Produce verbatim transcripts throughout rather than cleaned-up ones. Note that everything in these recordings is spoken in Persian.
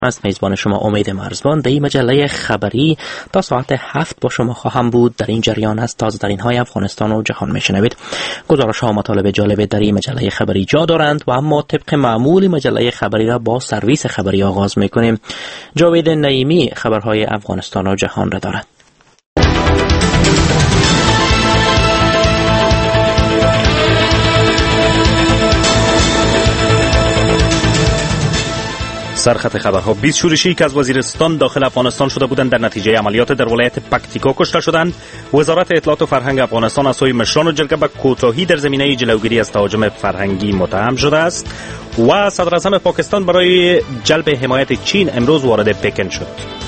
از میزبان شما امید مرزبان در این مجله خبری تا ساعت هفت با شما خواهم بود. در این جریان از تازه ترین های افغانستان و جهان میشنوید. گزارش ها و مطالب جالب در این مجله خبری جا دارند و اما طبق معمول مجله خبری را با سرویس خبری آغاز میکنیم. جاوید نعیمی خبرهای افغانستان و جهان را دارد. سرخط خبرها: بیست شورشی که از وزیرستان داخل افغانستان شده بودند در نتیجه عملیات در ولایت پکتیکا کشته شدند. وزارت اطلاعات و فرهنگ افغانستان از سوی مشران و جرگه به کوتاهی در زمینه جلوگیری از تهاجم فرهنگی متهم شده است و صدر اعظم پاکستان برای جلب حمایت چین امروز وارد پکن شد.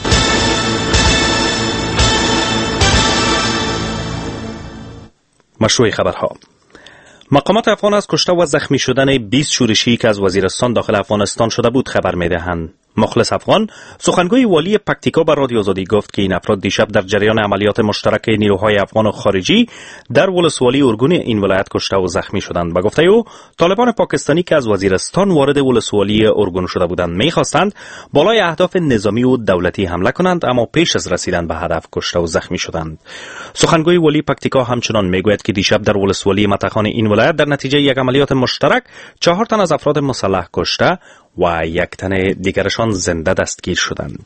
مشروع خبرها: مقامات افغان از کشته و زخمی شدن بیست شورشی که از وزیرستان داخل افغانستان شده بود خبر می‌دهند. مخلص افغان، سخنگوی والی پکتیکا، به رادیو آزادی گفت که این افراد دیشب در جریان عملیات مشترک نیروهای افغان و خارجی در ولسوالی ارگون این ولایت کشته و زخمی شدند. به گفته او، طالبان پاکستانی که از وزیرستان وارد ولسوالی ارگون شده بودند می‌خواستند بالای اهداف نظامی و دولتی حمله کنند، اما پیش از رسیدن به هدف کشته و زخمی شدند. سخنگوی والی پکتیکا همچنان میگوید که دیشب در ولسوالی متخان این ولایت در نتیجه یک عملیات مشترک چهار تن از افراد مسلح کشته و یک تن دیگرشان زنده دستگیر شدند.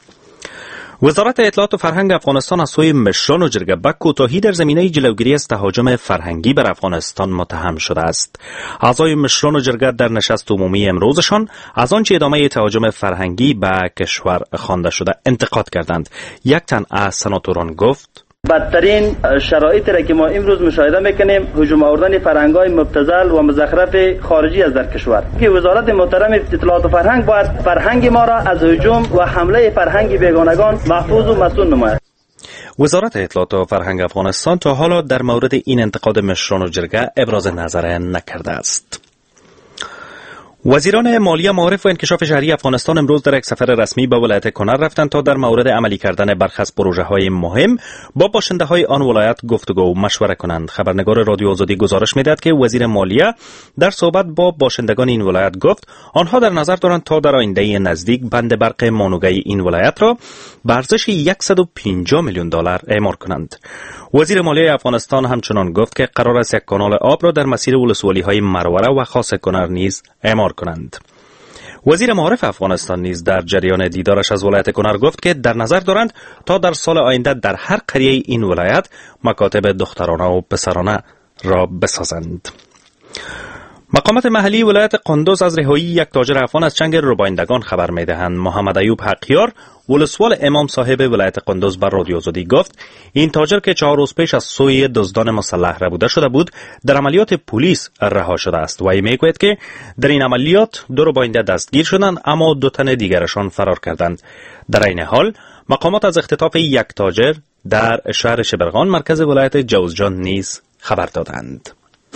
وزارت اطلاعات و فرهنگ افغانستان از سوی مشران و جرگه به کوتاهی در زمینه جلوگیری از تهاجم فرهنگی بر افغانستان متهم شده است. اعضای مشران و جرگه در نشست عمومی امروزشان از آنچه ادامه تهاجم فرهنگی به کشور خوانده شده انتقاد کردند. یک تن از سناتوران گفت: بدترین شرایطی را که ما امروز مشاهده میکنیم هجوم آوردن فرهنگ‌های مبتذل و مزخرف خارجی از در کشور که وزارت محترم اطلاعات و فرهنگ باید فرهنگ ما را از هجوم و حمله فرهنگ بیگانگان محفوظ و مصون نماید. وزارت اطلاعات و فرهنگ افغانستان تا حالا در مورد این انتقاد مشران و جرگه ابراز نظر نکرده است. وزیران مالیه، معارف و انکشاف شهری افغانستان امروز در یک سفر رسمی به ولایت کنر رفتند تا در مورد عملی کردن برخی از پروژه‌های مهم با باشنده‌های آن ولایت گفتگو و مشوره کنند. خبرنگار رادیو آزادی گزارش می‌دهد که وزیر مالیه در صحبت با باشندگان این ولایت گفت آنها در نظر دارند تا در آینده نزدیک بند برق مانوگه این ولایت را به ارزش صد و پنجاه میلیون دلار اعمار کنند. وزیر مالیه افغانستان همچنان گفت که قرار است یک کانال آب را در مسیر ولسوالی‌های مروره و خاص کنر نیز اعمار کنند. وزیر معارف افغانستان نیز در جریان دیدارش از ولایت کنر گفت که در نظر دارند تا در سال آینده در هر قریه این ولایت مکاتب دخترانه و پسرانه را بسازند. مقامات محلی ولایت قندوز از رهایی یک تاجر افغان از چنگ ربایندگان خبر می‌دهند. محمد ایوب حقیار، ولسوال امام صاحب ولایت قندوز، بر رادیو آزادی گفت این تاجر که چهار روز پیش از سوی دزدان مسلح ربوده شده بود در عملیات پلیس رها شده است و میگوید که در این عملیات دو رباینده دستگیر شدند اما دو تن دیگرشان فرار کردند. در این حال مقامات از اختطاف یک تاجر در شهر شبرغان مرکز ولایت جوزجان نیز خبر دادند.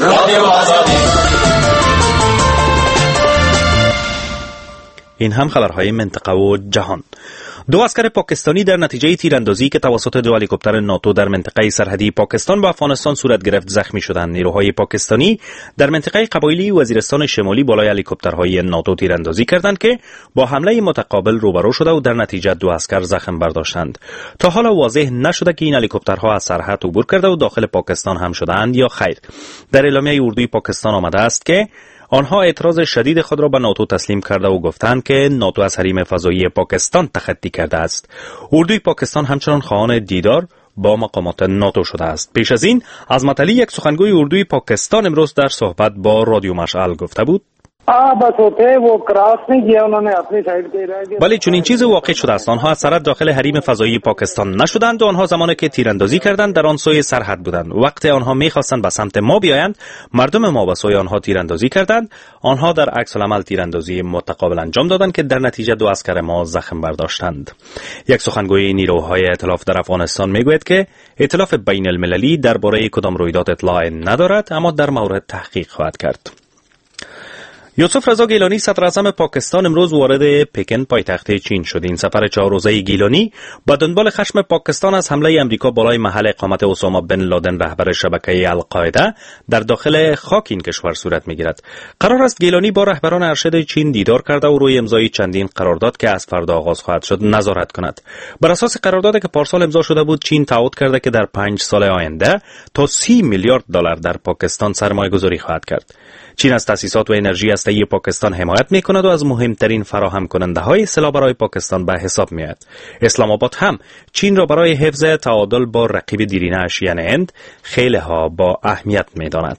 این هم خبرهای منطقه و جهان. دو عسکر پاکستانی در نتیجه تیراندازی که توسط دو هلیکوپتر ناتو در منطقه سرحدی پاکستان و افغانستان صورت گرفت زخمی شدند. نیروهای پاکستانی در منطقه قبایلی وزیرستان شمالی بالای هلیکوپترهای ناتو تیراندازی کردند که با حمله متقابل روبرو شده و در نتیجه دو عسکر زخم برداشتند. تا حالا واضح نشده که این هلیکوپترها از سرحد عبور کرده و داخل پاکستان هم شدند یا خیر. در اعلامیه اردوی پاکستان آمده است که آنها اعتراض شدید خود را به ناتو تسلیم کرده و گفتند که ناتو از حریم فضایی پاکستان تخطی کرده است. اردوی پاکستان همچنان خواهان دیدار با مقامات ناتو شده است. پیش از این عظمت علی، یک سخنگوی اردوی پاکستان، امروز در صحبت با رادیو مشعل گفته بود ولی چون این چیز واقع شده است آنها از سرحد داخل حریم فضایی پاکستان نشدند و آنها زمانی که تیراندازی کردند در آن سوی سرحد بودند. وقتی آنها می‌خواستند به سمت ما بیایند مردم ما به سوی آنها تیراندازی کردند. آنها در عکس العمل تیراندازی متقابل انجام دادند که در نتیجه دو عسکر ما زخم برداشتند. یک سخنگوی نیروهای ائتلاف در افغانستان میگوید که ائتلاف بین المللی درباره کدام رویداد اطلاع ندارد اما در مورد تحقیق خواهد کرد. یوسف رضا گیلانی صدر اعظم پاکستان امروز وارد پکن پایتخت چین شد. این سفر چهار روزه گیلانی با دنبال خشم پاکستان از حمله امریکا بالای محل اقامت اسامه بن لادن رهبر شبکه القاعده در داخل خاک این کشور صورت می‌گیرد. قرار است گیلانی با رهبران ارشد چین دیدار کرده و روی امضای چندین قرارداد که از فردا آغاز خواهد شد نظارت کند. بر اساس قراردادی که پارسال امضا شده بود، چین تعهد کرده که در پنج سال آینده تا سی میلیارد دلار در پاکستان سرمایه‌گذاری خواهد کرد. چین از تأسیسات و انرژی هسته‌ای پاکستان حمایت می‌کند و از مهمترین فراهم کننده‌های سلاح برای پاکستان به حساب می‌آید. اسلام آباد هم چین را برای حفظ تعادل با رقیب دیرینه‌اش یعنی هند خیلی ها با اهمیت می‌داند.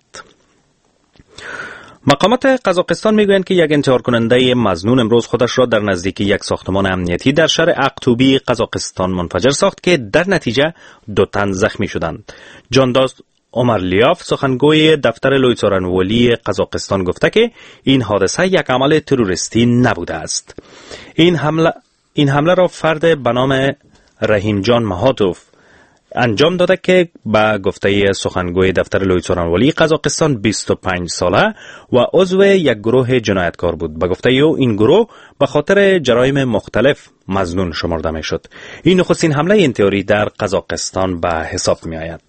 مقامات قزاقستان میگویند که یک انتحار کننده مظنون امروز خودش را در نزدیکی یک ساختمان امنیتی در شهر اقتوبی قزاقستان منفجر ساخت که در نتیجه دو تن زخمی شدند. جانداز عمر لیاف سخنگوی دفتر لوی‌سارنولی قزاقستان گفته که این حادثه یک عمل تروریستی نبوده است. این حمله این حمله را فرد به نام رحیم جان مهاتوف انجام داده که به گفته سخنگوی دفتر لوی‌سارنولی قزاقستان بیست و پنج ساله و عضو یک گروه جنایتکار بود. به گفته او این گروه به خاطر جرایم مختلف مظنون شمرده می شد. این نخستین حمله انتحاری در قزاقستان به حساب می آید.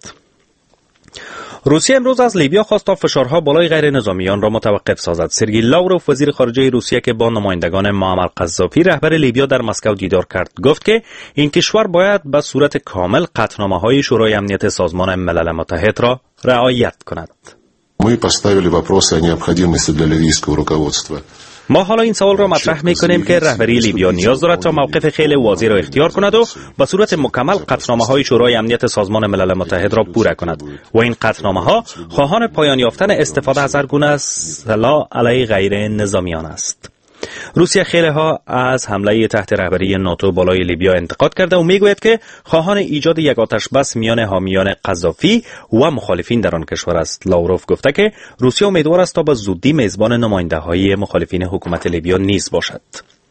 روسیه امروز از لیبیا خواست تا فشارها بالای غیر نظامیان را متوقف سازد. سرگئی لاوروف وزیر خارجه روسیه که با نمایندگان معمر قذافی رهبر لیبیا در مسکو دیدار کرد گفت که این کشور باید به صورت کامل قطعنامه‌های شورای امنیت سازمان ملل متحد را رعایت کند. ما поставили вопрос о необходимости для ливийского руководства. ما حالا این سوال را مطرح می‌کنیم که رهبری لیبیا نیاز دارد تا موقف خیلی واضح را اختیار کند و به صورت مکمل قطعنامه‌های شورای امنیت سازمان ملل متحد را پوره کند و این قطعنامه‌ها خواهان پایان یافتن استفاده از هر گونه سلاح علیه غیر نظامیان است. روسیه خیلی ها از حمله تحت رهبری ناتو بالای لیبیا انتقاد کرده و میگوید که خواهان ایجاد یک آتش بس میان حامیان قذافی و مخالفین در آن کشور است. لاوروف گفته که روسیه امیدوار است تا به زودی میزبان نماینده‌های مخالفین حکومت لیبیا نیز باشد.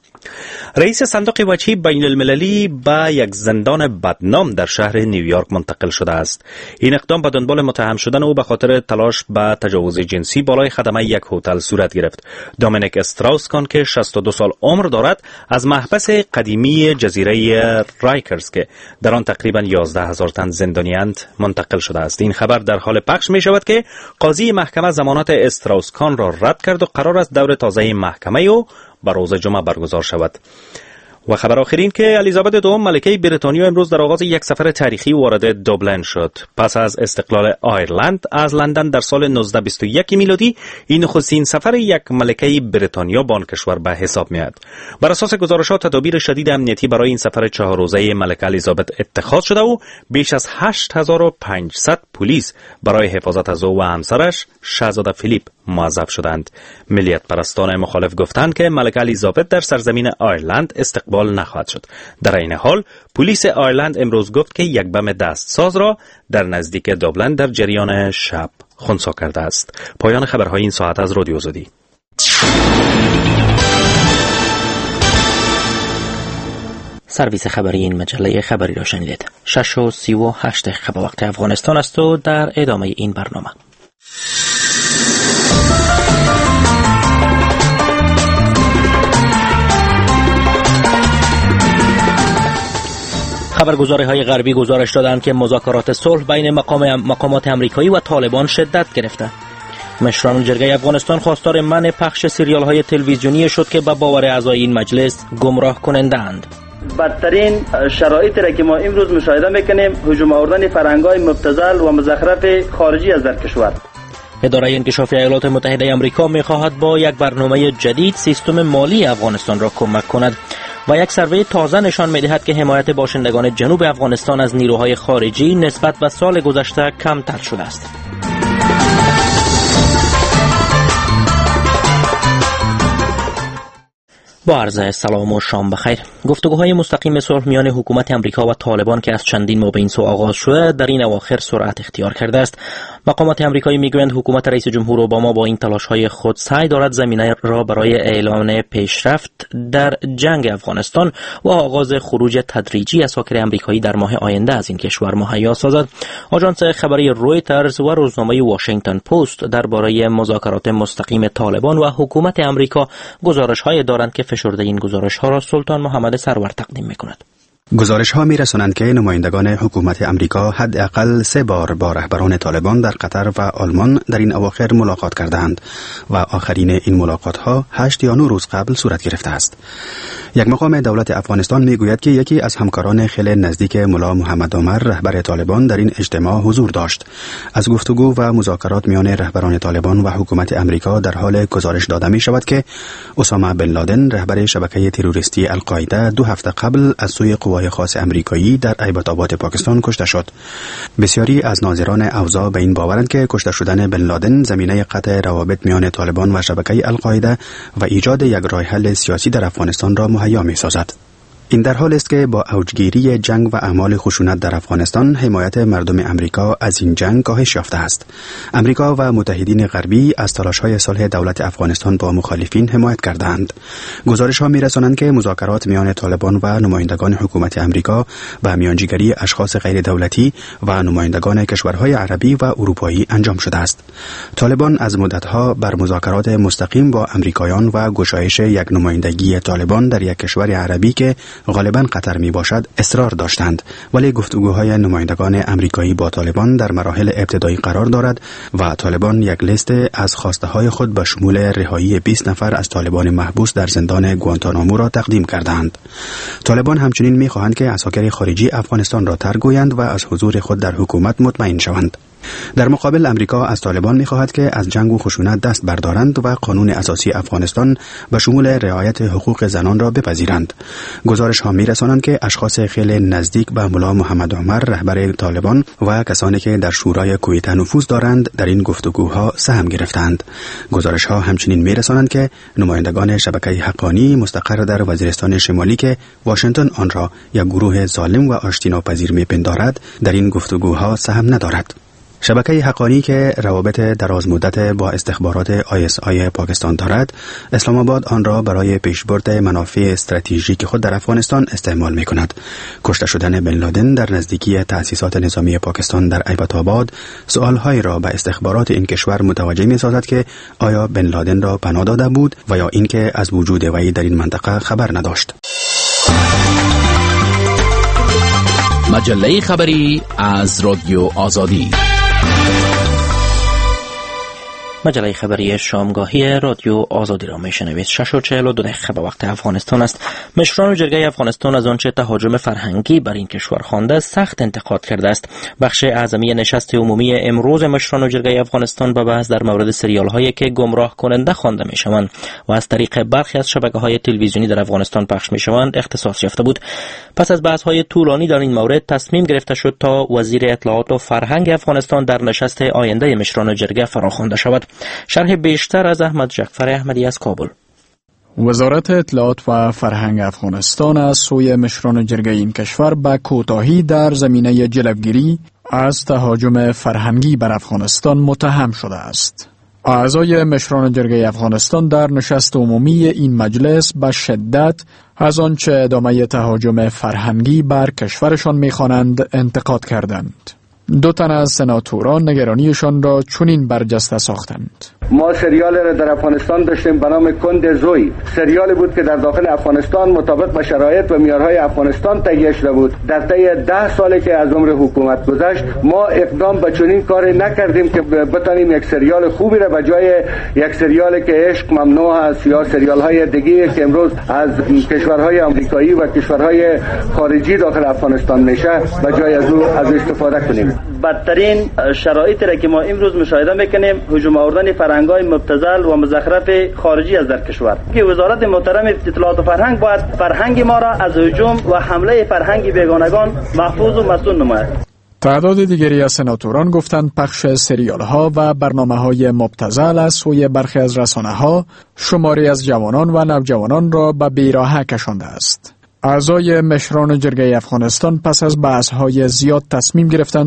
رئیس صندوق وجهی بین المللی به یک زندان بدنام در شهر نیویورک منتقل شده است. این اقدام به دنبال متهم شدن او به خاطر تلاش به تجاوز جنسی بالای خدمه یک هتل صورت گرفت. دومینیک استراوسکان که شصت و دو سال عمر دارد از محبس قدیمی جزیره رایکرز که در آن تقریبا یازده هزار تن زندانی‌اند منتقل شده است. این خبر در حال پخش می شود که قاضی محکمه ضمانت استراوسکان را رد کرد و قرار است دور تازه محکمه او بر روز جمعه برگزار شود. و خبر آخرین که الیزابت دوم ملکه بریتانیا امروز در آغاز یک سفر تاریخی وارد دوبلن شد. پس از استقلال آیرلند از لندن در سال نوزده بیست و یک میلادی این نخستین سفر یک ملکه بریتانیا به آن کشور به حساب میاد. بر اساس گزارشات تدابیر شدید امنیتی برای این سفر چهار روزه ملکه الیزابت اتخاذ شده و بیش از هشت هزار و پانصد پلیس برای حفاظت از او و همسرش شاهزاده فیلیپ موظف شدند. ملیت پرستان مخالف گفتند که ملکه الیزابت در سرزمین آیرلند استقبال نخواهد شد. در این حال پلیس آیرلند امروز گفت که یک بم دستساز را در نزدیک دوبلن در جریان شب خنثی کرده است. پایان خبرهای این ساعت از رادیو آزادی. سرویس خبری این مجله خبری را شنیدید. شش و سی و هشت دقیقه به وقت افغانستان است و در ادامه این برنامه خبرگزاری‌های غربی گزارش دادند که مذاکرات صلح بین مقام مقامات آمریکایی و طالبان شدت گرفته. مشران جرگه افغانستان خواستار منع پخش سریال‌های تلویزیونی شد که به باور اعضای این مجلس گمراه کننده‌اند. بدترین شرایطی را که ما امروز مشاهده میکنیم هجوم آوردن فرهنگ‌های مبتذل و مزخرف خارجی از در کشور. اداره انکشاف ایالات متحده آمریکا می‌خواهد با یک برنامه جدید سیستم مالی افغانستان را کمک کند و یک سروی تازه نشان می‌دهد که حمایت باشندگان جنوب افغانستان از نیروهای خارجی نسبت به سال گذشته کمتر شده است. با عرض سلام و شام بخیر. گفتگوهای مستقیم صلح میان حکومت امریکا و طالبان که از چندین ماه به این سو آغاز شده در این اواخر سرعت اختیار کرده است. مقامات آمریکایی میگویند حکومت رئیس جمهور اوباما با این تلاش‌های خود سعی دارد زمینه را برای اعلان پیشرفت در جنگ افغانستان و آغاز خروج تدریجی اساکر آمریکایی در ماه آینده از این کشور مهیا سازد. آژانس خبری رویترز و روزنامه واشنگتن پست درباره مذاکرات مستقیم طالبان و حکومت آمریکا گزارش‌های دارند که فشرده این گزارش‌ها را سلطان محمد سرور تقدیم می‌کند. گزارش ها می رسانند که نمایندگان حکومت امریکا حداقل سه بار با رهبران طالبان در قطر و آلمان در این اواخر ملاقات کردند و آخرین این ملاقات ها هشت یا نه روز قبل صورت گرفته است. یک مقام دولت افغانستان می گوید که یکی از همکاران خیلی نزدیک ملا محمد عمر رهبر طالبان در این اجتماع حضور داشت. از گفتگو و مذاکرات میان رهبران طالبان و حکومت امریکا در حال گزارش داده می شود که اسامه بن لادن رهبر شبکه تروریستی القاعده دو هفته قبل از سوی قوای خاص امریکایی در ایبت آباد پاکستان کشته شد. بسیاری از ناظران اوضاع به این باورند که کشته شدن بن لادن زمینه قطع روابط میان طالبان و شبکه القاعده و ایجاد یک راه حل سیاسی در افغانستان را مهیا می‌سازد. این در حال است که با اوجگیری جنگ و اعمال خشونت در افغانستان حمایت مردم امریکا از این جنگ کاهش یافته است. امریکا و متحدین غربی از تلاش‌های صلح دولت افغانستان با مخالفین حمایت کردند. گزارش‌ها می‌رسانند که مذاکرات میان طالبان و نمایندگان حکومت امریکا و میانجیگری اشخاص غیر دولتی و نمایندگان کشورهای عربی و اروپایی انجام شده است. طالبان از مدت‌ها بر مذاکرات مستقیم با امریکایان و گشایش یک نمایندگی طالبان در یک کشور عربی که غالباً قطر می باشد اصرار داشتند، ولی گفتگوهای نمایندگان امریکایی با طالبان در مراحل ابتدایی قرار دارد و طالبان یک لیست از خواسته های خود به شمول رهایی بیست نفر از طالبان محبوس در زندان گوانتانامو را تقدیم کردند. طالبان همچنین می خواهند که اساکر خارجی افغانستان را ترک گویند و از حضور خود در حکومت مطمئن شوند. در مقابل امریکا از طالبان می‌خواهد که از جنگ و خشونت دست بردارند و قانون اساسی افغانستان به شمول رعایت حقوق زنان را بپذیرند. گزارش‌ها می‌رسانند که اشخاص خیلی نزدیک به ملا محمد عمر رهبر طالبان و کسانی که در شورای کویته نفوذ دارند در این گفتگوها سهم گرفتند. گزارش‌ها همچنین می‌رسانند که نمایندگان شبکه حقانی مستقر در وزیرستان شمالی که واشنگتن آن را یک گروه ظالم و آشتیناپذیر می‌پندارد در این گفتگوها سهم ندارد. شبکه حقانی که روابط دراز مدت با استخبارات آی اس آی پاکستان دارد، اسلام آباد آن را برای پیشبرد منافع استراتژیک خود در افغانستان استعمال می کند. کشته شدن بن لادن در نزدیکی تأسیسات نظامی پاکستان در ایبت آباد سوالهایی را به استخبارات این کشور متوجه می سازد که آیا بن لادن را پناه داده بود و یا اینکه از وجود وی در این منطقه خبر نداشت. مجله خبری از رادیو آزادی. مجله خبری شامگاهی رادیو آزادی را میشنوید. شش و چهل و دو دقیقه به وقت افغانستان است. مشران جرگه افغانستان از آنچه تهاجم فرهنگی بر این کشور خوانده سخت انتقاد کرده است. بخش اعظمی نشست عمومی امروز مشران جرگه افغانستان به بحث در مورد سریال هایی که گمراه کننده خوانده میشوند و از طریق برخی از شبکه‌های تلویزیونی در افغانستان پخش میشوند اختصاص یافته بود. پس از بحث های طولانی در این مورد تصمیم گرفته شد تا وزیر اطلاعات و فرهنگ افغانستان در نشست آینده مشران جرگه فراخوانده شود. شرح بیشتر از احمد جعفر احمدی از کابل. وزارت اطلاعات و فرهنگ افغانستان از سوی مشران جرگه این کشور به کوتاهی در زمینه جلوگیری از تهاجم فرهنگی بر افغانستان متهم شده است. اعضای مشران جرگه افغانستان در نشست عمومی این مجلس به شدت از آنچه ادامه تهاجم فرهنگی بر کشورشان می‌خوانند انتقاد کردند. دو تن از سناتوران نگرانیشان را چنین برجسته ساختند. ما سریال را در افغانستان داشتیم به نام کند زوی. سریالی بود که در داخل افغانستان مطابق با شرایط و معیارهای افغانستان تهیه شده بود. در طی ده سالی که از عمر حکومت گذشت ما اقدام به چنین کاری نکردیم که بتانیم یک سریال خوبی را به جای یک سریالی که عشق ممنوع است یا سریال‌های دیگه که امروز از کشورهای آمریکایی و کشورهای خارجی داخل افغانستان میشه به جای از او از استفاده کنیم. بدترین شرایطی را که ما امروز مشاهده میکنیم هجوم آوردن فرهنگ‌های مبتذل و مزخرف خارجی از در کشور که وزارت محترم اطلاعات و فرهنگ باید فرهنگ ما را از هجوم و حمله فرهنگی بیگانگان محفوظ و مسئول نماید. تعداد دیگری از سناتوران گفتند پخش سریال‌ها و برنامه‌های مبتذل از سوی برخی از رسانه‌ها شماری از جوانان و نوجوانان را به بیراهه کشانده است. اعضای مشران جرگه افغانستان پس از بحث‌های زیاد تصمیم گرفتند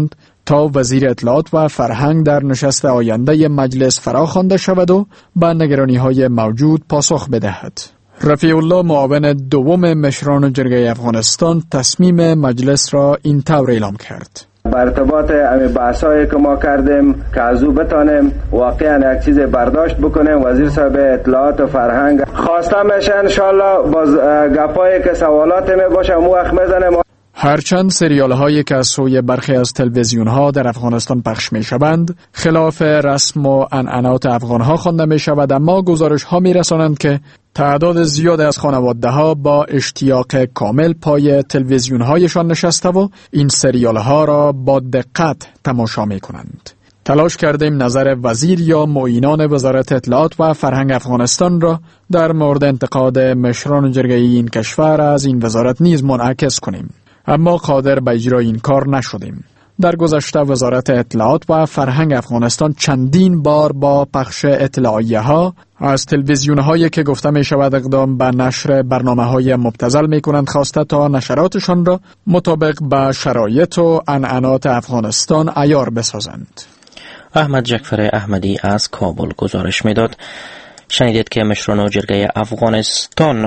تا وزیر اطلاعات و فرهنگ در نشست آینده مجلس فراخوانده شود و به نگرانی‌های موجود پاسخ بدهد. رفیع الله معاون دوم مشران جرگه افغانستان تصمیم مجلس را این طور اعلام کرد: بر ارتباط امی بحثایی که ما کردیم که از او بتانیم واقعا یک چیز برداشت بکنیم، وزیر صاحب اطلاعات و فرهنگ خواسته میشه انشالله باز گپایی که سوالات می باشه مو اخ میزنیم. هرچند سریال هایی که از سوی برخی از تلویزیون ها در افغانستان پخش می شوند خلاف رسم و عنعنات افغان ها خوانده می شود، اما گزارش ها می رسانند که تعداد زیاد از خانواده ها با اشتیاق کامل پای تلویزیون هایشان نشسته و این سریال ها را با دقت تماشا می کنند. تلاش کردیم نظر وزیر یا معینان وزارت اطلاعات و فرهنگ افغانستان را در مورد انتقاد مشران جرگه این کشور از این وزارت نیز منعکس کنیم، اما قادر به اجرای این کار نشدیم. در گذشته وزارت اطلاعات و فرهنگ افغانستان چندین بار با پخش اطلاعیه ها از تلویزیون هایی که گفته می شود اقدام به نشر برنامه های مبتذل می کنند خواسته تا نشراتشان را مطابق به شرایط و عنعنات افغانستان عیار بسازند. احمد جعفر احمدی از کابل گزارش می داد. شنیدید که مشران جرگه افغانستان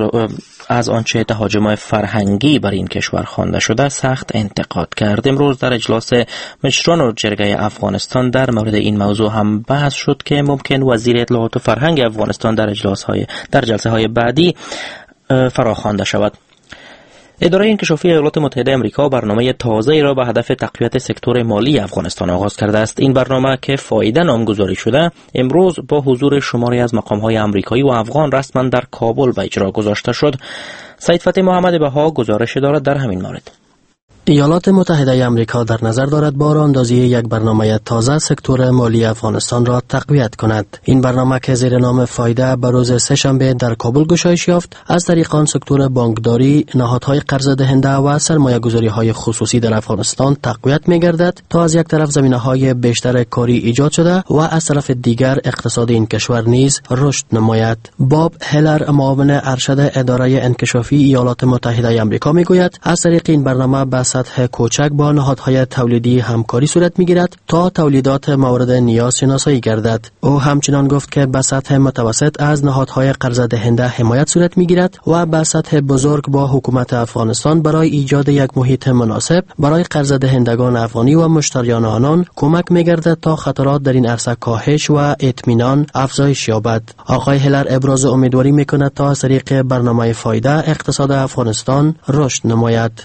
از آنچه تهاجم فرهنگی بر این کشور خوانده شده سخت انتقاد کرد. امروز در اجلاس مشران جرگه افغانستان در مورد این موضوع هم بحث شد که ممکن وزیر اطلاعات و فرهنگ افغانستان در اجلاس های در جلسه های بعدی فراخوانده شود. اداره انکشافی ایالات متحده آمریکا برنامه تازه‌ای را به هدف تقویت سکتور مالی افغانستان آغاز کرده است. این برنامه که فایده نامگذاری شده امروز با حضور شماری از مقام‌های آمریکایی و افغان رسما در کابل به اجرا گذاشته شد. سید فتحی محمد بها گزارش دارد در همین مورد. ایالات متحده آمریکا در نظر دارد با راهاندازی یک برنامه تازه سکتور مالی افغانستان را تقویت کند. این برنامه که زیر نام فایده به روز سه‌شنبه در کابل گشایش یافت، از طریق آن سکتور بانکداری، نهادهای قرض دهنده و سرمایه‌گذاری‌های خصوصی در افغانستان تقویت می‌گردد تا از یک طرف زمینه‌های بیشتر کاری ایجاد شده و از طرف دیگر اقتصاد این کشور نیز رشد نماید. باب هلر معاون ارشد اداره انکشافی ایالات متحده آمریکا می‌گوید از طریق این برنامه به سطح کوچک با نهادهای تولیدی همکاری صورت می‌گیرد تا تولیدات مورد نیاز شناسایی گردد. او همچنین گفت که به سطح متوسط از نهادهای قرض دهنده حمایت صورت می‌گیرد و به سطح بزرگ با حکومت افغانستان برای ایجاد یک محیط مناسب برای قرض دهندگان افغانی و مشتریان آنان کمک می‌گردد تا خطرات در این عرصه کاهش و اطمینان افزایش یابد. آقای هلر ابراز امیدواری می‌کند تا از طریق برنامه فایده اقتصاد افغانستان رشد نماید.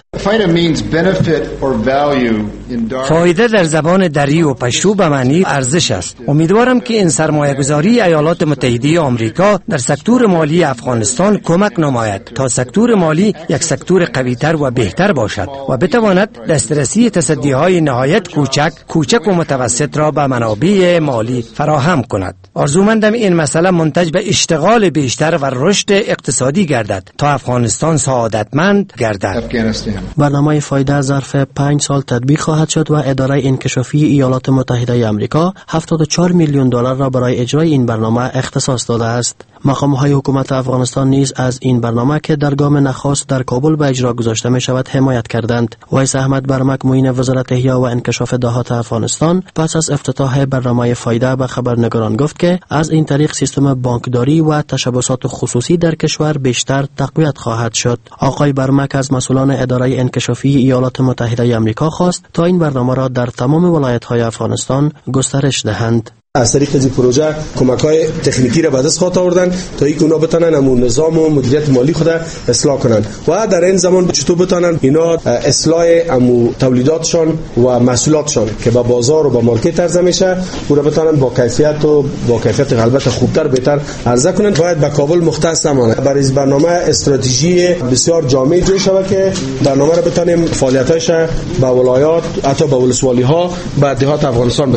فایده در زبان دری و پشتو به معنی ارزش است. امیدوارم که این سرمایه‌گذاری ایالات متحده آمریکا در سکتور مالی افغانستان کمک نماید تا سکتور مالی یک سکتور قوی‌تر و بهتر باشد و بتواند دسترسی تصدی‌های نهایت کوچک کوچک و متوسط را به منابع مالی فراهم کند. آرزومندم این مسئله منتج به اشتغال بیشتر و رشد اقتصادی گردد تا افغانستان سعادتمند گردد. برنامه فایده ظرف پنج سال تطبیق خواهد شد و اداره انکشافی ایالات متحده آمریکا هفتاد و چهار میلیون دلار را برای اجرای این برنامه اختصاص داده است. مقام‌های حکومت افغانستان نیز از این برنامه که در گام نخست در کابل به اجرا گذاشته می شود حمایت کردند. ویس احمد برمک معین وزارت احیا و انکشاف دهات افغانستان پس از افتتاح برنامه فایده به خبرنگاران گفت که از این طریق سیستم بانکداری و تشبثات خصوصی در کشور بیشتر تقویت خواهد شد. آقای برمک از مسئولان اداره انکشافی ایالات متحده آمریکا خواست تا این برنامه را در تمام ولایت‌های افغانستان گسترش دهند. از طریق این پروژه کمک‌های تکنیکی را به دست خواهد آوردن تا اینکه اونا بتونن همون نظام و مدیریت مالی خود اصلاح کنن و در این زمان چطور بتونن اینا اصلاح همون تولیداتشان و محصولاتشان که به بازار و به مارکت عرضه میشه او را بتونن با کیفیت و با کیفیت البته خوبتر بهتر عرضه کنن. باید به کابل مختص نمانه. برای این برنامه استراتژی بسیار جامع جوی شود که برنامه را بتونیم فعالیت‌هاش به ولایات حتی به ولسوالی‌ها به دهات افغانستان بکشانیم.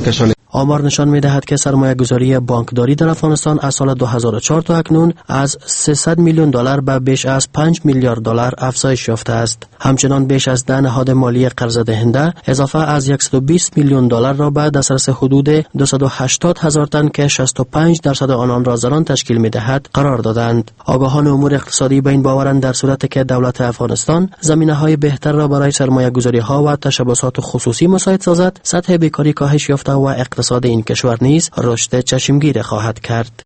آمار نشان می‌دهد که سرمایه‌گذاری بانکداری در افغانستان از سال دو هزار و چهار تا اکنون از سیصد میلیون دلار به بیش از پنج میلیارد دلار افزایش یافته است. همچنان بیش از ده نهاد مالی قرض دهنده اضافه از صد و بیست میلیون دلار را به دسترس حدود دویست و هشتاد هزار تن که شصت و پنج درصد آنان را زنان تشکیل می‌دهد قرار دادند. آگاهان امور اقتصادی به این باورند در صورتی که دولت افغانستان زمینه‌های بهتر را برای سرمایه‌گذاری‌ها و تشبثات خصوصی مساعد سازد، سطح بیکاری کاهش یافته و اقتصاد این کشور نیز رشد چشمگیر خواهد کرد.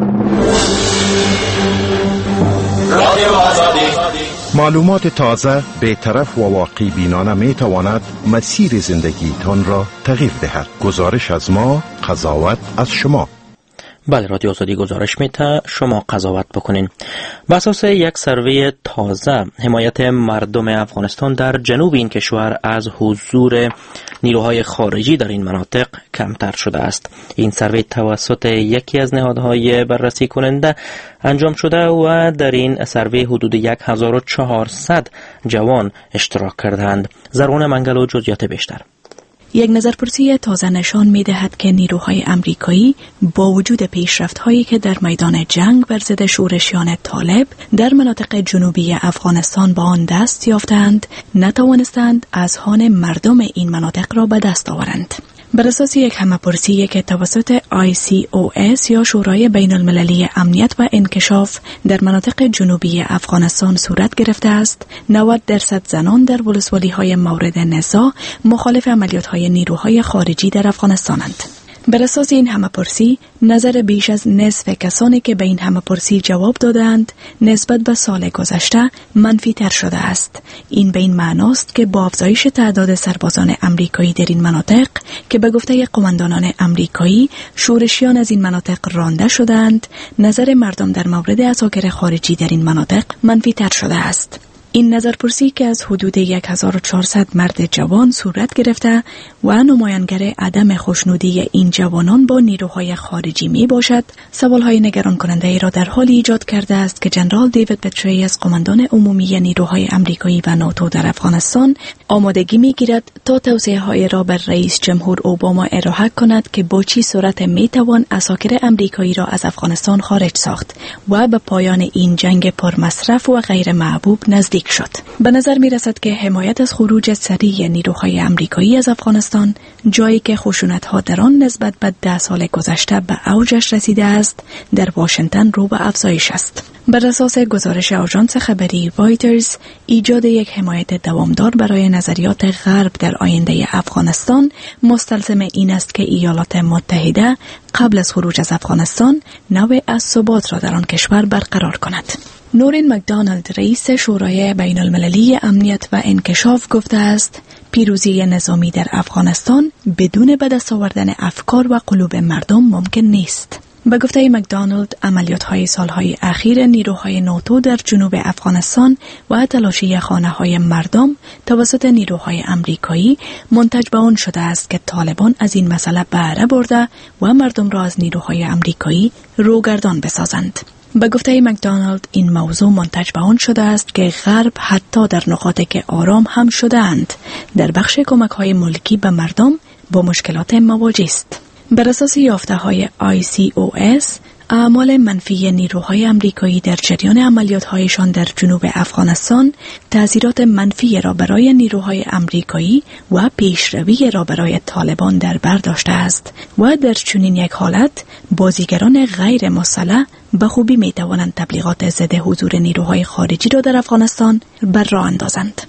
معلومات تازه، بی‌طرف و واقعی بینانه می تواند مسیر زندگی تان را تغییر دهد. گزارش از ما، قضاوت از شما. بله، رادیو آزادی گزارش میده، شما قضاوت بکنین. بر اساس یک سروی تازه، حمایت مردم افغانستان در جنوب این کشور از حضور نیروهای خارجی در این مناطق کمتر شده است. این سروی توسط یکی از نهادهای بررسی کننده انجام شده و در این سروی حدود هزار و چهارصد جوان اشتراک کردند. زرغون منگلو جزئیات بیشتر. یک نظرپرسی تازه نشان می دهد که نیروهای امریکایی با وجود پیشرفت‌هایی که در میدان جنگ بر ضد شورشیان طالب در مناطق جنوبی افغانستان با آن دست یافتند، نتوانستند اذهان مردم این مناطق را به دست آورند. بر اساس یک همه‌پرسی که توسط آی سی او اس یا شورای بین المللی امنیت و انکشاف در مناطق جنوبی افغانستان صورت گرفته است، نود درصد زنان در ولسوالی‌های مورد نزاع مخالف عملیات‌های نیروهای خارجی در افغانستانند. بر اساس این همه‌پرسی، نظر بیش از نصف کسانی که به این همه‌پرسی جواب دادند نسبت به سال گذشته منفی تر شده است. این به این معناست که با افزایش تعداد سربازان امریکایی در این مناطق که به گفته قماندانان امریکایی شورشیان از این مناطق رانده شدند، نظر مردم در مورد عساکر خارجی در این مناطق منفی تر شده است. این نظرپرسی که از حدود هزار و چهارصد مرد جوان صورت گرفته و نمایانگر عدم خوشنودی این جوانان با نیروهای خارجی می باشد، سوالهای نگران کننده ای را در حالی ایجاد کرده است که جنرال دیوید پتریس، قماندان عمومی نیروهای امریکایی و ناتو در افغانستان، آمادگی می گیرد تا توصیه های را بر رئیس جمهور اوباما ارائه کند که با چی صورت می توان عساکر امریکایی را از افغانستان خارج ساخت و به پایان این جنگ پرمصرف و غیر محبوب نزدیک شد. به نظر می رسد که حمایت از خروج سریع نیروهای امریکایی از افغانستان، جایی که خشونت‌ها در آن نسبت به ده سال گذشته به اوجش رسیده است، در واشنگتن رو به افزایش است. بر اساس گزارش آژانس خبری رایترز، ایجاد یک حمایت دوامدار برای نظریات غرب در آینده افغانستان مستلزم این است که ایالات متحده قبل از خروج از افغانستان نوع از ثبات را در آن کشور برقرار کند. نورین مکدانالد، رئیس شورای بین المللی امنیت و انکشاف، گفته است پیروزی نظامی در افغانستان بدون به دست آوردن افکار و قلوب مردم ممکن نیست. به گفته مکدانالد، عملیات‌های سالهای اخیر نیروهای ناتو در جنوب افغانستان و تلاشی خانه‌های مردم توسط نیروهای امریکایی منتج به آن شده است که طالبان از این مسئله بهره برده و مردم را از نیروهای امریکایی روگردان بسازند. به گفته مکدانالد، این موضوع منتج به آن شده است که غرب حتی در نقاطی که آرام هم شده اند در بخش کمک‌های ملکی به مردم با مشکلات مواجه است. بر اساس یافته‌های آی سی او اس، اعمال منفی نیروهای امریکایی در جریان عملیات‌هایشان در جنوب افغانستان تأثیرات منفی را برای نیروهای امریکایی و پیشروی را برای طالبان در بر داشته است و در چنین یک حالت بازیگران غیر مسلح به خوبی می توانند تبلیغات ضد حضور نیروهای خارجی را در افغانستان بر راه اندازند.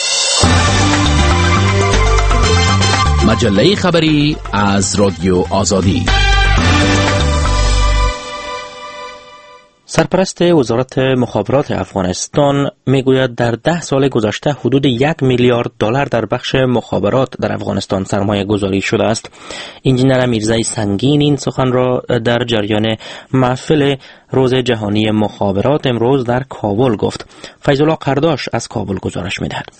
مجله خبری از رادیو آزادی. سرپرست وزارت مخابرات افغانستان میگوید در ده سال گذشته حدود یک میلیارد دلار در بخش مخابرات در افغانستان سرمایه گذاری شده است. انجینر میرزای سنگین این سخن را در جریان محفل روز جهانی مخابرات امروز در کابل گفت. فیض‌الله قرداش از کابل گزارش میدهد.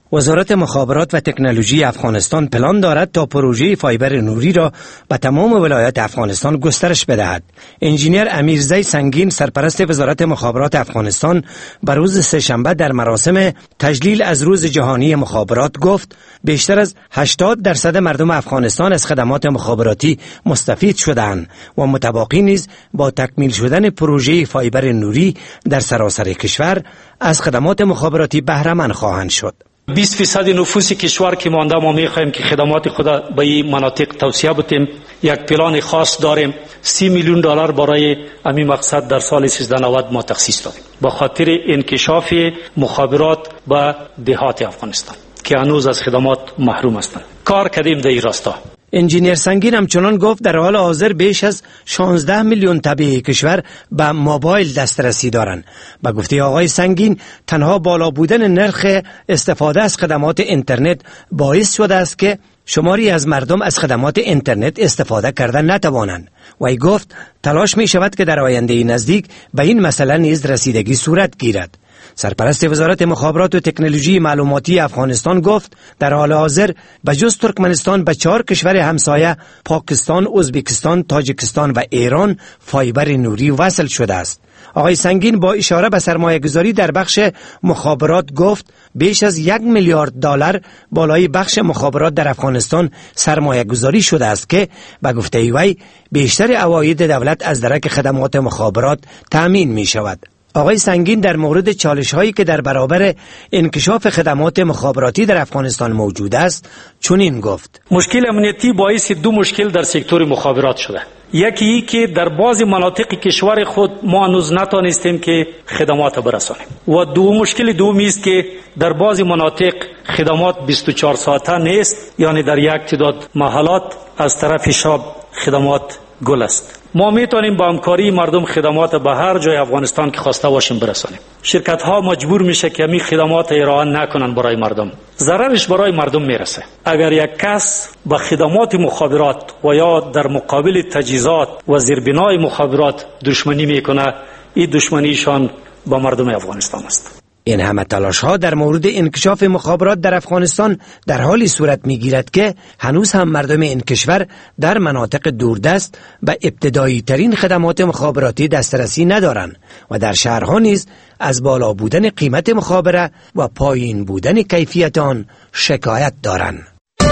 وزارت مخابرات و تکنولوژی افغانستان پلان دارد تا پروژه فایبر نوری را به تمام ولایات افغانستان گسترش بدهد. انجینیر امیرزی سنگین سرپرست وزارت مخابرات افغانستان بر روز سه‌شنبه در مراسم تجلیل از روز جهانی مخابرات گفت بیشتر از هشتاد درصد مردم افغانستان از خدمات مخابراتی مستفید شدند و متباقی نیز با تکمیل شدن پروژه فایبر نوری در سراسر کشور از خدمات مخابراتی بهره مند خواهند شد. بیست فیصد نفوس کشور که مانده ما میخواهیم که خدمات خود به این مناطق توسعه بدیم. یک پلان خاص داریم. سی میلیون دلار برای همین مقصد در سال سیزده نود ما تخصیص دادیم به خاطر انکشاف مخابرات به دهات افغانستان که هنوز از خدمات محروم هستند. کار کردیم در این راستا. انجینیر سنگین همچنان گفت در حال حاضر بیش از شانزده میلیون طبیعی کشور به موبایل دسترسی دارند. به گفته آقای سنگین تنها بالا بودن نرخ استفاده از خدمات اینترنت باعث شده است که شماری از مردم از خدمات اینترنت استفاده کردن نتوانند. وی گفت تلاش می شود که در آینده نزدیک به این مسئله نیز رسیدگی صورت گیرد. سرپرست وزارت مخابرات و تکنولوژی معلوماتی افغانستان گفت در حال حاضر به جز ترکمنستان به چهار کشور همسایه پاکستان، ازبکستان، تاجیکستان و ایران فایبر نوری وصل شده است. آقای سنگین با اشاره به سرمایه گذاری در بخش مخابرات گفت بیش از یک میلیارد دلار بالای بخش مخابرات در افغانستان سرمایه گذاری شده است که به گفته وی بیشتر عواید دولت از درک خدمات مخابرات تأمین می شود. آقای سنگین در مورد چالش هایی که در برابر انکشاف خدمات مخابراتی در افغانستان موجود است چنین گفت: مشکل امنیتی باعث دو مشکل در سکتور مخابرات شده. یکی ای که در بعضی مناطق کشور خود ما هنوز نتانستیم که خدمات برسانیم و دو مشکل دومی است که در بعضی مناطق خدمات بیست و چهار ساعته نیست، یعنی در یک تعداد محلات از طرف شب خدمات گل است. ما میتونیم با همکاری مردم خدمات به هر جای افغانستان که خواسته باشیم برسانیم. شرکت ها مجبور میشه که همین خدمات ارائه نکنن برای مردم. ضررش برای مردم میرسه. اگر یک کس با خدمات مخابرات و یا در مقابل تجهیزات و زیربنای مخابرات دشمنی میکنه، این دشمنیشان با مردم افغانستان است. این همه تلاش ها در مورد انکشاف مخابرات در افغانستان در حالی صورت می گیرد که هنوز هم مردم این کشور در مناطق دوردست به ابتدایی ترین خدمات مخابراتی دسترسی ندارند و در شهرها نیز از بالا بودن قیمت مخابره و پایین بودن کیفیت آن شکایت دارند.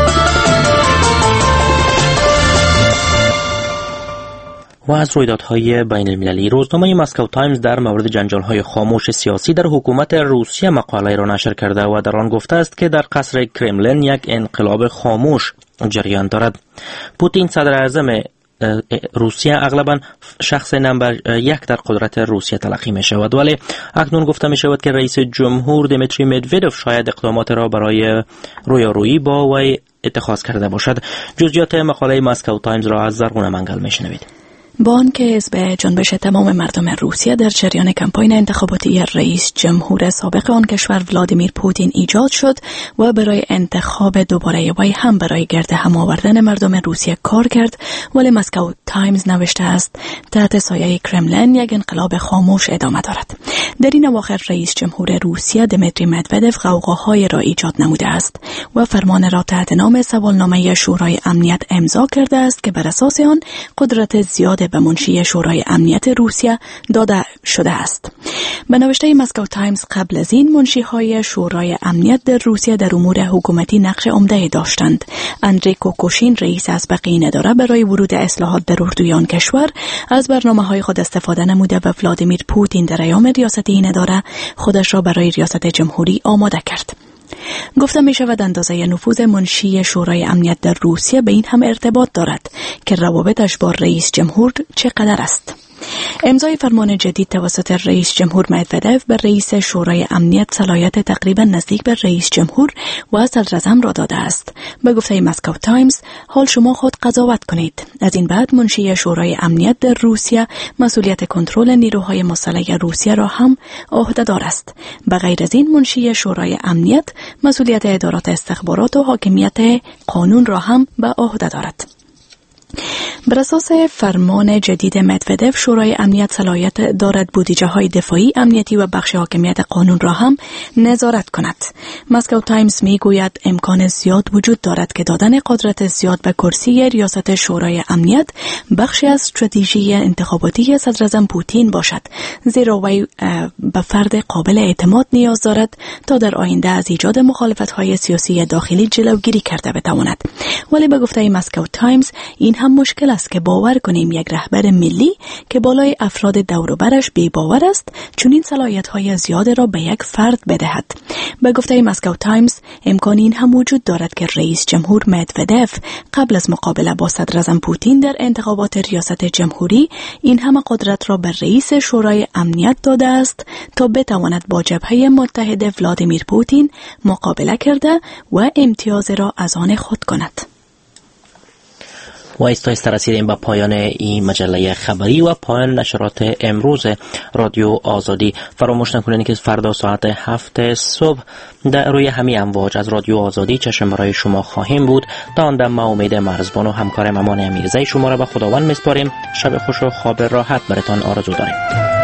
و از رویدادهای بین المللی، روزنامه مسکو تایمز در مورد جنجال‌های خاموش سیاسی در حکومت روسیه مقاله را نشر کرده و در آن گفته است که در قصر کرملین یک انقلاب خاموش جریان دارد. پوتین صدر اعظم روسیه اغلبا شخص نمبر یک در قدرت روسیه تلقی می شود، ولی اکنون گفته می شود که رئیس جمهور دیمیتری مدودوف شاید اقدامات را برای رویارویی با وی اتخاذ کرده باشد. جزئیات مقاله مسکو تایمز را از زرغون منگل می شنوید. با آنکه حزب جنبش تمام مردم روسیه در جریان کمپاین انتخاباتی رئیس جمهور سابق آن کشور ولادیمیر پوتین ایجاد شد و برای انتخاب دوباره وی هم برای گرد هم آوردن مردم روسیه کار کرد، ولی مسکو تایمز نوشته است تحت سایه کرملین یک انقلاب خاموش ادامه دارد. در این اواخر رئیس جمهور روسیه دیمیتری مدودوف غوغاهای را ایجاد نموده است و فرمان را تحت نام سوالنامه شورای امنیت امضا کرده است که بر اساس آن قدرت زیاد به منشی شورای امنیت روسیه داده شده است. به نوشته مسکو تایمز قبل از این منشی‌های شورای امنیت در روسیه در امور حکومتی نقش عمده داشتند. اندری کوکوشین رئیس اسبق این اداره برای ورود اصلاحات در اردوی آن کشور از برنامه‌های خود استفاده نموده و ولادیمیر پوتین در ایام ریاست این اداره خودش را برای ریاست جمهوری آماده کرد. گفته می شود اندازه نفوذ منشی شورای امنیت در روسیه به این هم ارتباط دارد که روابطش با رئیس جمهور چقدر است. امضای فرمان جدید توسط رئیس جمهور مدودوف به رئیس شورای امنیت صلاحیت تقریبا نزدیک به رئیس جمهور و صدراعظم را داده است. به گفته مسکو تایمز، حال شما خود قضاوت کنید. از این بعد منشی شورای امنیت در روسیه مسئولیت کنترل نیروهای مسلح روسیه را هم عهده‌دار است. به غیر از این منشی شورای امنیت مسئولیت ادارات استخبارات و حاکمیت قانون را هم به عهده دارد. بر اساس فرمان جدید مدودف، شورای امنیت صلاحیت دارد بودجه های دفاعی، امنیتی و بخش حاکمیت قانون را هم نظارت کند. مسکو تایمز می گوید امکان زیاد وجود دارد که دادن قدرت زیاد به کرسی ریاست شورای امنیت بخشی از استراتژی انتخاباتی صدر اعظم پوتین باشد، زیرا وی به فرد قابل اعتماد نیاز دارد تا در آینده از ایجاد مخالفت های سیاسی داخلی جلوگیری کرده بتواند. ولی به گفته مسکو تایمز این هم مشکل است که باور کنیم یک رهبر ملی که بالای افراد دور و برش بی باور است چون این صلاحیت های زیاده را به یک فرد بدهد. به گفته مسکو تایمز امکان این هم وجود دارد که رئیس جمهور مدودف قبل از مقابله با صدر اعظم پوتین در انتخابات ریاست جمهوری این همه قدرت را به رئیس شورای امنیت داده است تا بتواند با جبهه متحد ولادیمیر پوتین مقابله کرده و امتیاز را از آن خود کند. و ایستا رسیدیم به پایان این مجله خبری و پایان نشرات امروز رادیو آزادی. فراموش نکنید که فردا ساعت هفت صبح در روی همین امواج از رادیو آزادی چشم برای شما خواهیم بود. تا آن دم ما امید مرزبان و همکار ممان امیرزی شما را به خداوند میسپاریم. شب خوش و خواب راحت براتان آرزو داریم.